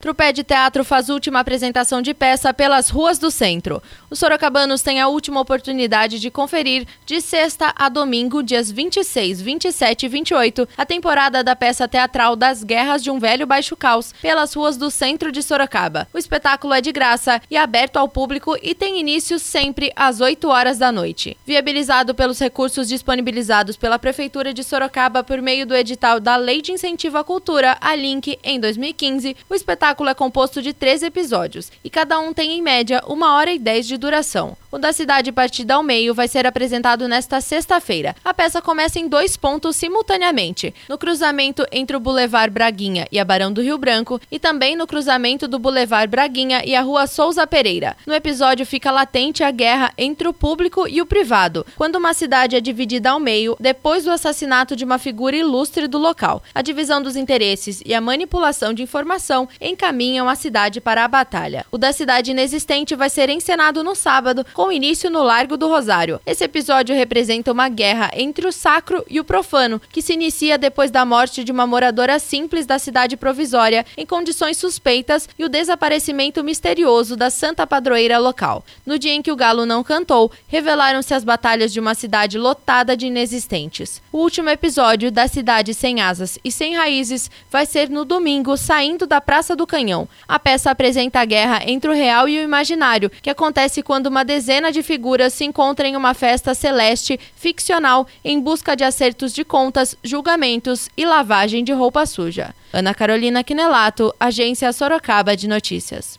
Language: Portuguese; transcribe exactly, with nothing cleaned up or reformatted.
Trupé de teatro faz última apresentação de peça pelas ruas do centro. Os sorocabanos têm a última oportunidade de conferir, de sexta a domingo, dias vinte e seis, vinte e sete e vinte e oito, a temporada da peça teatral Das Guerras de um Velho Baixo Caos, pelas ruas do centro de Sorocaba. O espetáculo é de graça e aberto ao público e tem início sempre às oito horas da noite. Viabilizado pelos recursos disponibilizados pela Prefeitura de Sorocaba por meio do edital da Lei de Incentivo à Cultura, a Link, em dois mil e quinze, o espetáculo O espetáculo é composto de treze episódios e cada um tem, em média, uma hora e dez de duração. O da Cidade Partida ao Meio vai ser apresentado nesta sexta-feira. A peça começa em dois pontos simultaneamente, no cruzamento entre o Boulevard Braguinha e a Barão do Rio Branco e também no cruzamento do Boulevard Braguinha e a Rua Souza Pereira. No episódio fica latente a guerra entre o público e o privado, quando uma cidade é dividida ao meio depois do assassinato de uma figura ilustre do local. A divisão dos interesses e a manipulação de informação encaminham a cidade para a batalha. O da Cidade Inexistente vai ser encenado no sábado, com início no Largo do Rosário. Esse episódio representa uma guerra entre o sacro e o profano, que se inicia depois da morte de uma moradora simples da cidade provisória, em condições suspeitas, e o desaparecimento misterioso da santa padroeira local. No dia em que o galo não cantou, revelaram-se as batalhas de uma cidade lotada de inexistentes. O último episódio, Da Cidade Sem Asas e Sem Raízes, vai ser no domingo, saindo da Praça do Canhão. A peça apresenta a guerra entre o real e o imaginário, que acontece quando uma dezena de figuras se encontram em uma festa celeste ficcional em busca de acertos de contas, julgamentos e lavagem de roupa suja. Ana Carolina Quinelato, Agência Sorocaba de Notícias.